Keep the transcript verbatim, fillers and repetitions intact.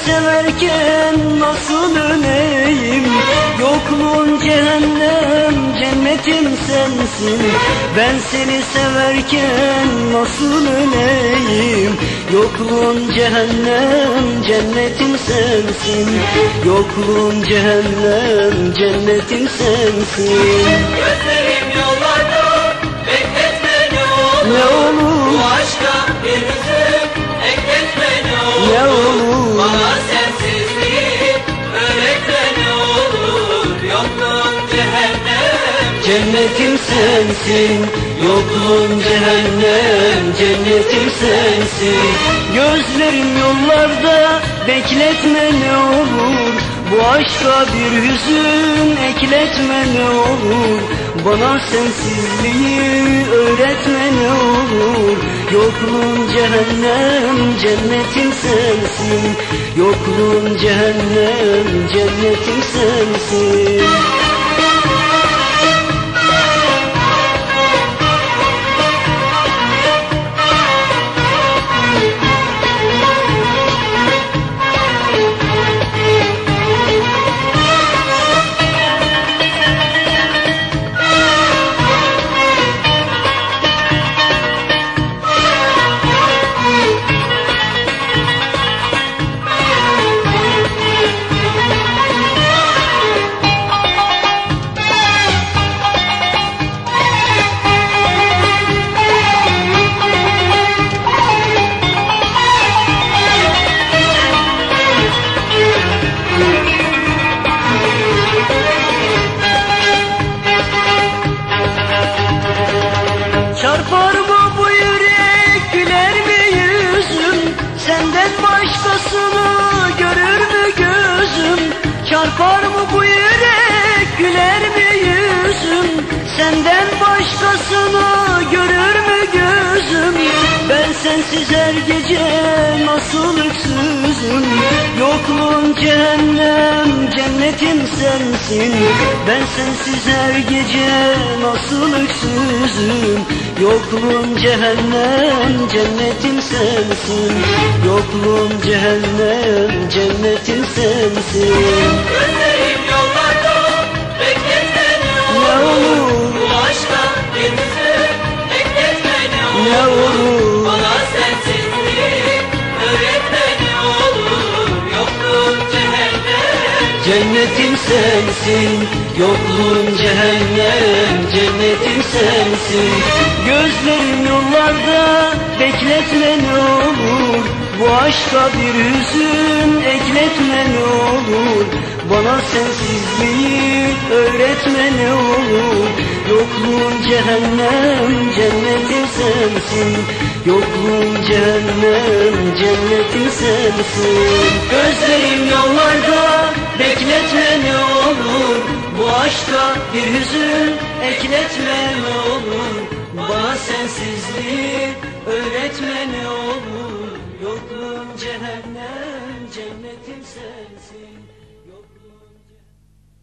severken nasıl öleyim? Yokluğun cehennem, cennetim sensin. Ben seni severken nasıl öleyim? Yokluğun cehennem, cennetim sensin. Yokluğun cehennem, cennetim sensin. Gözlerim yollarda, bekletme ne olur. Ne olur, Bu aşka bir hüzün ekletme ne olur. ne olur, Bana sensizliği öğretme ne olur. Yokluğun cehennem, cennetim sensin. Yokluğun cehennem, cennetim sensin. Gözlerim yollarda, bekletme ne olur. Bu aşka bir hüzün ekletme ne olur. Bana sensizliği öğretme ne olur. Yokluğun cehennem, cennetim sensin. Yokluğun cehennem, cennetim sensin. Çarpar mı bu yürek, güler mi yüzüm? Senden başkasını görür mü gözüm? Çarpar mı bu yürek, güler mi yüzüm? Senden başkasını görür mü gözüm? Ben sensiz her gece nasıl öksüzüm? Yokluğun cehennem, cennetim sensin. Ben sensiz her gece nasıl öksüzüm? Yokluğun cehennem, cennetim sensin. Yokluğun cehennem, cennetim sensin. gözlerim yollarda, bekletme ne Ne olur. olur, Bu aşka bir hüzün ekletme ne ne olur. olur, Bana sensizliği öğretme ne olur. Yokluğun cehennem, cennetim sensin. Yokluğun cehennem, cennetim sensin. Gözlerim yollarda, bekletme ne olur. Bu aşka bir hüzün ekletme ne olur. Bana sensizliği öğretme ne olur. Yokluğun cehennem, cennetim sensin. Yokluğun cehennem, cennetim sensin. Gözlerim yollarda, bekletme ne olur. Bu aşka bir hüzün ekletme ne olur. Bana sensizliği öğretme ne olur. Yokluğun cehennem, cennetim sensin.